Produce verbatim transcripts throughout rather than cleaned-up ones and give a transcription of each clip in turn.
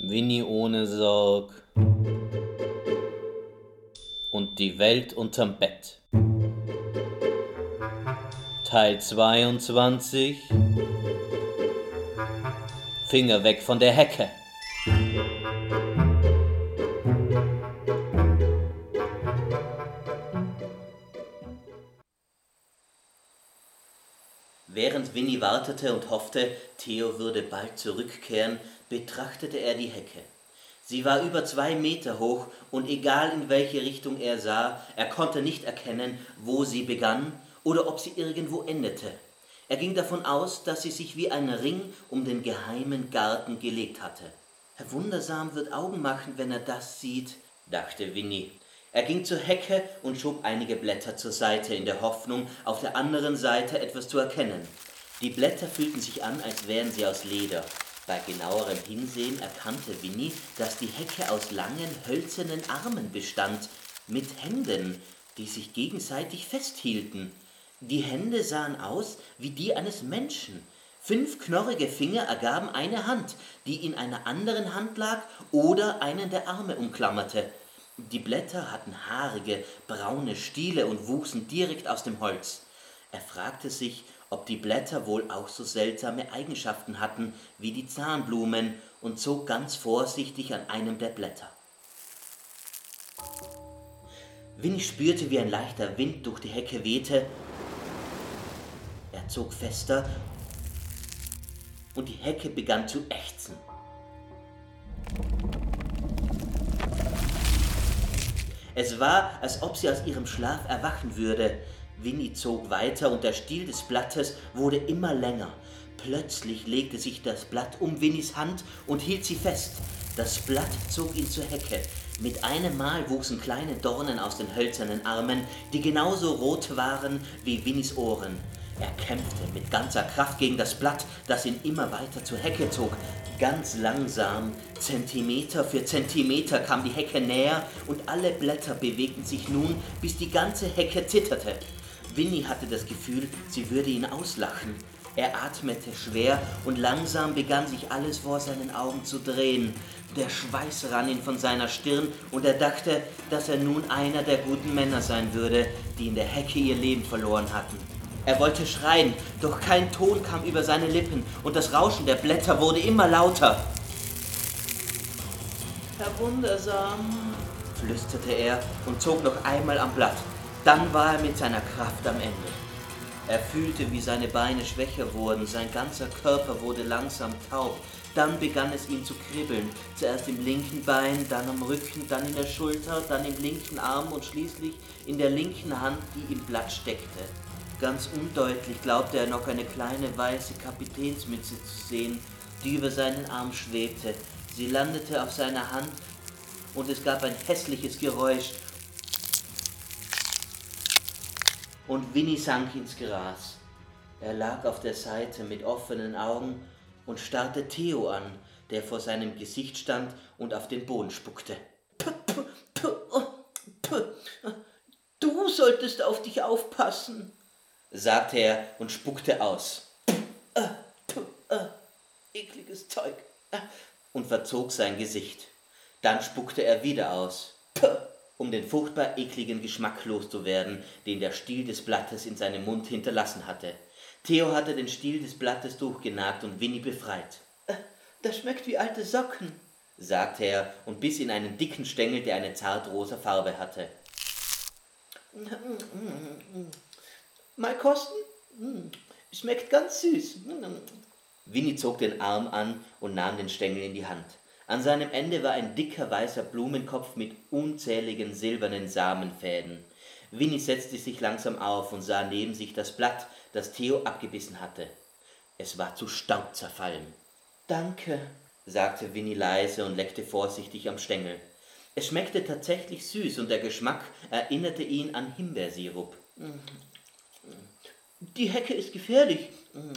Winnie ohne Sorg und die Welt unterm Bett. Teil zweiundzwanzig. Finger weg von der Hecke. Während Winnie wartete und hoffte, Theo würde bald zurückkehren, betrachtete er die Hecke. Sie war über zwei Meter hoch und egal in welche Richtung er sah, er konnte nicht erkennen, wo sie begann oder ob sie irgendwo endete. Er ging davon aus, dass sie sich wie ein Ring um den geheimen Garten gelegt hatte. Herr Wundersam wird Augen machen, wenn er das sieht, dachte Winnie. Er ging zur Hecke und schob einige Blätter zur Seite, in der Hoffnung, auf der anderen Seite etwas zu erkennen. Die Blätter fühlten sich an, als wären sie aus Leder. Bei genauerem Hinsehen erkannte Winnie, dass die Hecke aus langen, hölzernen Armen bestand, mit Händen, die sich gegenseitig festhielten. Die Hände sahen aus wie die eines Menschen. Fünf knorrige Finger ergaben eine Hand, die in einer anderen Hand lag oder einen der Arme umklammerte. Die Blätter hatten haarige, braune Stiele und wuchsen direkt aus dem Holz. Er fragte sich, ob die Blätter wohl auch so seltsame Eigenschaften hatten wie die Zahnblumen und zog ganz vorsichtig an einem der Blätter. Winnie spürte, wie ein leichter Wind durch die Hecke wehte. Er zog fester und die Hecke begann zu ächzen. Es war, als ob sie aus ihrem Schlaf erwachen würde. Winnie zog weiter und der Stiel des Blattes wurde immer länger. Plötzlich legte sich das Blatt um Winnies Hand und hielt sie fest. Das Blatt zog ihn zur Hecke. Mit einem Mal wuchsen kleine Dornen aus den hölzernen Armen, die genauso rot waren wie Winnies Ohren. Er kämpfte mit ganzer Kraft gegen das Blatt, das ihn immer weiter zur Hecke zog. Ganz langsam, Zentimeter für Zentimeter kam die Hecke näher und alle Blätter bewegten sich nun, bis die ganze Hecke zitterte. Winnie hatte das Gefühl, sie würde ihn auslachen. Er atmete schwer und langsam begann sich alles vor seinen Augen zu drehen. Der Schweiß rann ihm von seiner Stirn und er dachte, dass er nun einer der guten Männer sein würde, die in der Hecke ihr Leben verloren hatten. Er wollte schreien, doch kein Ton kam über seine Lippen und das Rauschen der Blätter wurde immer lauter. »Herr Wundersam«, flüsterte er und zog noch einmal am Blatt. Dann war er mit seiner Kraft am Ende. Er fühlte, wie seine Beine schwächer wurden, sein ganzer Körper wurde langsam taub. Dann begann es ihn zu kribbeln, zuerst im linken Bein, dann am Rücken, dann in der Schulter, dann im linken Arm und schließlich in der linken Hand, die im Blatt steckte. Ganz undeutlich glaubte er noch eine kleine weiße Kapitänsmütze zu sehen, die über seinen Arm schwebte. Sie landete auf seiner Hand und es gab ein hässliches Geräusch. Und Winnie sank ins Gras. Er lag auf der Seite mit offenen Augen und starrte Theo an, der vor seinem Gesicht stand und auf den Boden spuckte. Puh, puh, puh, puh. Du solltest auf dich aufpassen, sagte er und spuckte aus. Puh, puh, puh, ekliges Zeug. Und verzog sein Gesicht. Dann spuckte er wieder aus. Puh, um den furchtbar ekligen Geschmack loszuwerden, den der Stiel des Blattes in seinem Mund hinterlassen hatte. Theo hatte den Stiel des Blattes durchgenagt und Winnie befreit. »Das schmeckt wie alte Socken«, sagte er und biss in einen dicken Stängel, der eine zartrosa Farbe hatte. »Mal kosten? Schmeckt ganz süß.« Winnie zog den Arm an und nahm den Stängel in die Hand. An seinem Ende war ein dicker weißer Blumenkopf mit unzähligen silbernen Samenfäden. Winnie setzte sich langsam auf und sah neben sich das Blatt, das Theo abgebissen hatte. Es war zu Staub zerfallen. »Danke«, sagte Winnie leise und leckte vorsichtig am Stängel. Es schmeckte tatsächlich süß und der Geschmack erinnerte ihn an Himbeersirup. »Die Hecke ist gefährlich.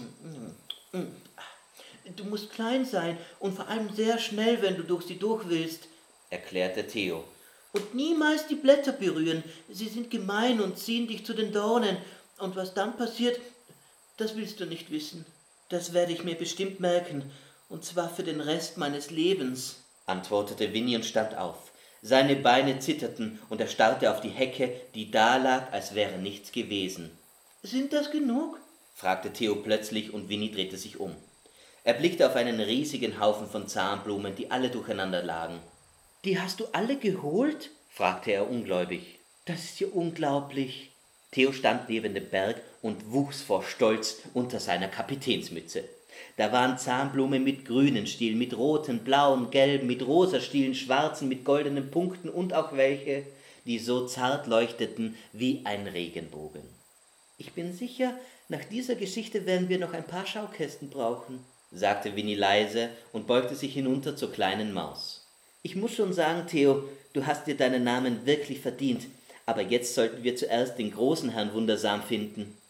Du musst klein sein und vor allem sehr schnell, wenn du durch sie durch willst«, erklärte Theo. »Und niemals die Blätter berühren, sie sind gemein und ziehen dich zu den Dornen. Und was dann passiert, das willst du nicht wissen. Das werde ich mir bestimmt merken, und zwar für den Rest meines Lebens.« antwortete Winnie und stand auf. Seine Beine zitterten und er starrte auf die Hecke, die dalag, als wäre nichts gewesen. »Sind das genug?« fragte Theo plötzlich und Winnie drehte sich um. Er blickte auf einen riesigen Haufen von Zahnblumen, die alle durcheinander lagen. »Die hast du alle geholt?« fragte er ungläubig. »Das ist ja unglaublich.« Theo stand neben dem Berg und wuchs vor Stolz unter seiner Kapitänsmütze. Da waren Zahnblumen mit grünen Stielen, mit roten, blauen, gelben, mit rosa Stielen, schwarzen, mit goldenen Punkten und auch welche, die so zart leuchteten wie ein Regenbogen. »Ich bin sicher, nach dieser Geschichte werden wir noch ein paar Schaukästen brauchen«, sagte Winnie leise und beugte sich hinunter zur kleinen Maus. »Ich muss schon sagen, Theo, du hast dir deinen Namen wirklich verdient, aber jetzt sollten wir zuerst den großen Herrn Wundersam finden.«